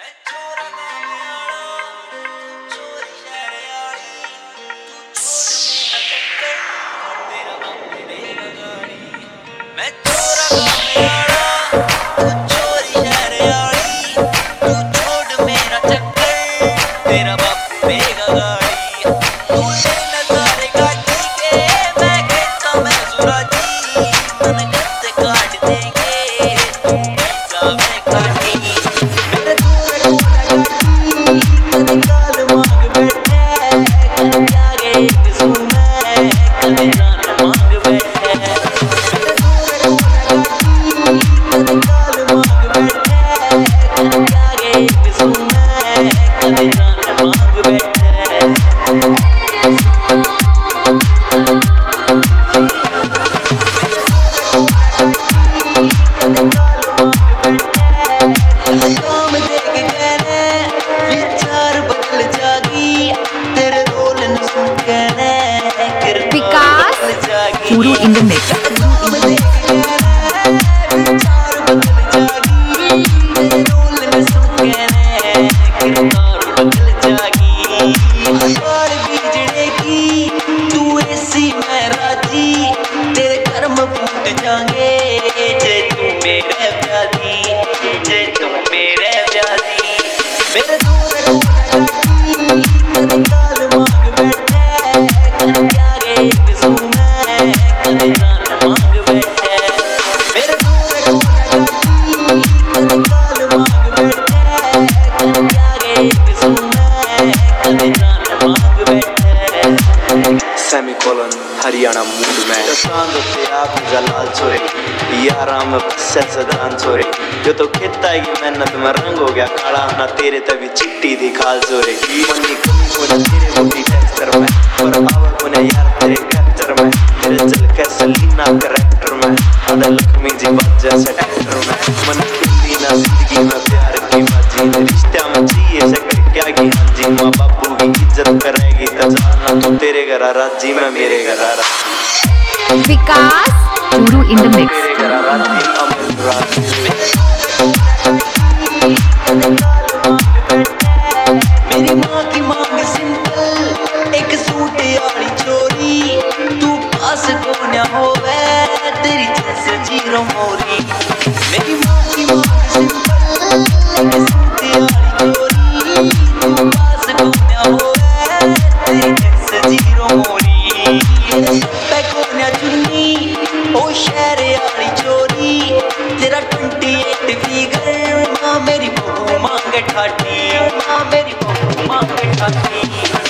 Vikas Guru in the mix. Semicolon Haryana mood में आप जलाल छोरे यारा में सदान छोरे जो तो खेता है की मेहनत में रंग हो गया काला ना तेरे तभी चिट्टी थी खाल छोरे मनी कमी को ना तेरे बॉडी टेक्सचर में पर आवर को ना यार तेरे कैरेक्टर में तेरे चल कैसे लीना कैरेक्टर में आधा लक्ष्मी जी बात जैसे एक्टर में मन खुली ना जिंदगी में प्यार की बाजी रिश्ता में चाहिए शक्कर क्या की हाजी माँ बापू की इज्जत करेगी तजाना तो तेरे घर राजी में मेरे घर विकास Guru in the mix. मेरे घर राजी अमर राजी मेरी माँ की मांग सिंपल एक सूट वाली चोरी तू पास कोन्या होवे तेरी जैसे जीरो मोरी मेरी माँ की मांग सिंपल एक सूट वाली चोरी तू पास कोन्या होवे तेरी जैसे जीरो मोरी पे कोन्या चुन्नी ओ शहर वाली चोरी तेरा 28 फिगर माँ मेरी बहू मांगे ठाठी माँ मेरी बहू मांगे ठाठी